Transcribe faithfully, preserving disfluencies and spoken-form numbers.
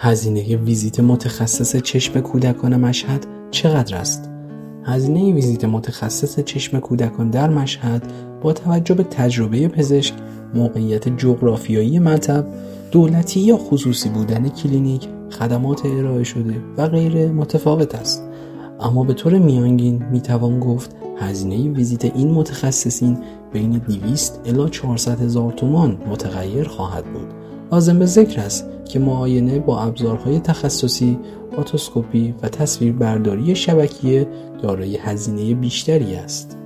هزینه ویزیت متخصص چشم کودکان مشهد چقدر است؟ هزینه ویزیت متخصص چشم کودکان در مشهد با توجه به تجربه پزشک، موقعیت جغرافیایی مطب، دولتی یا خصوصی بودن کلینیک، خدمات ارائه شده و غیره متفاوت است. اما به طور میانگین میتوان گفت هزینه ویزیت این متخصصین بین دویست الی چهارصد هزار تومان متغیر خواهد بود. لازم به ذکر است که معاینه با ابزارهای تخصصی، اتوسکوپی و تصویربرداری شبکیه دارای هزینه بیشتری است.